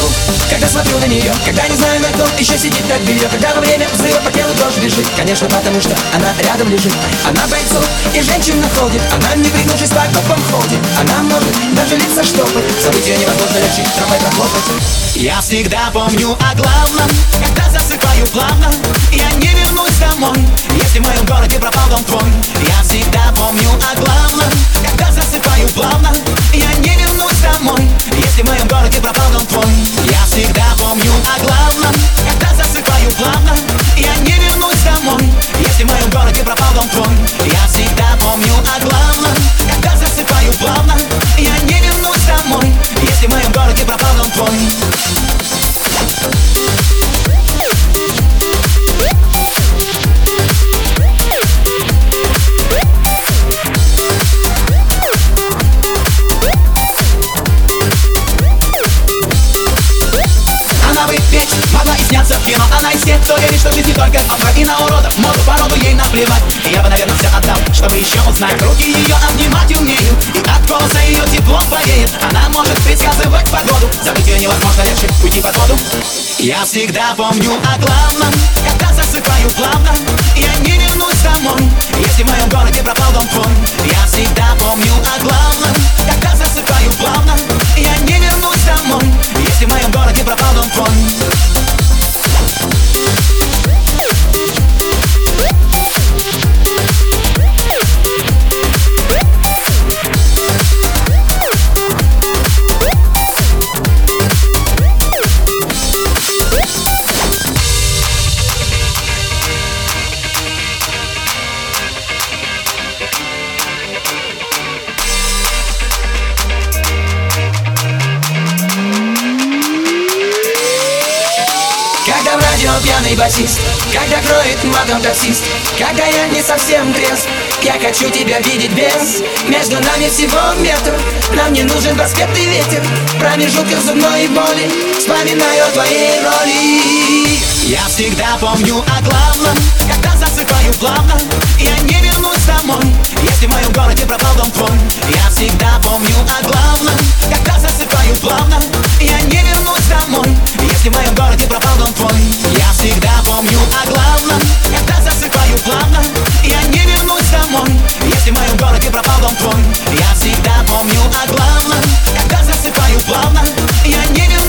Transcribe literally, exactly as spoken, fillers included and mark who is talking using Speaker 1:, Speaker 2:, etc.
Speaker 1: могу, когда смотрю на нее, когда не знаю, на кто еще сидит так белье, когда во время взрыва по телу дрожь бежит. Конечно, потому что она рядом лежит. Она бойцов и женщин находит. Она, не пригнувшись, по окопам ходит. Она может даже лица штопать. События невозможно лечить, трамвай прохлопать.
Speaker 2: Я всегда помню о главном, когда засыпаю плавно. Я не вернусь домой, если в моем городе пропал дом твой. Я всегда помню о главном, когда засыпаю плавно. Я не вернусь домой, если в моем городе пропал дом твой. Я всегда помню о главном, когда засыпаю плавно. Я не вернусь домой, если в моем городе пропал дом твой. Я всегда помню о главном, когда засыпаю плавно. Я не вернусь домой, если в моем городе пропал дом твой. Могла и сняться в кино. Она из тех, кто верит, что жизнь не только обман. И на уродов, моду, породу ей наплевать. И я бы, наверное, все отдал, чтобы еще узнать. Руки ее обнимать умею, и от голоса ее тепло повеет. Она может предсказывать погоду. Забыть ее невозможно, легче уйти под воду. Я всегда помню о главном, когда засыпаю плавно. Я не вернусь домой, если в моем городе пропал дом твой. Я всегда помню о главном, когда засыпаю плавно. Я не вернусь домой, если в моем городе пропал дом твой.
Speaker 1: Пьяный басист, когда кроет матом таксист, когда я не совсем трезв, я хочу тебя видеть без. Между нами всего метр, нам не нужен проспект и ветер. Промежутках зубной боли, вспоминаю о твоей роли.
Speaker 2: Я всегда помню о главном, когда засыпаю плавно. Я не вернусь домой, если в моем городе пропал дом твой. Я всегда помню о главном, когда засыпаю плавно. Я не вернусь домой, если в моем городе пропал дом твой. Я всегда помню о главном, когда засыпаю плавно. Я не вернусь домой, если в моем городе пропал дом твой. Я всегда помню о главном, когда засыпаю плавно. Я не вернусь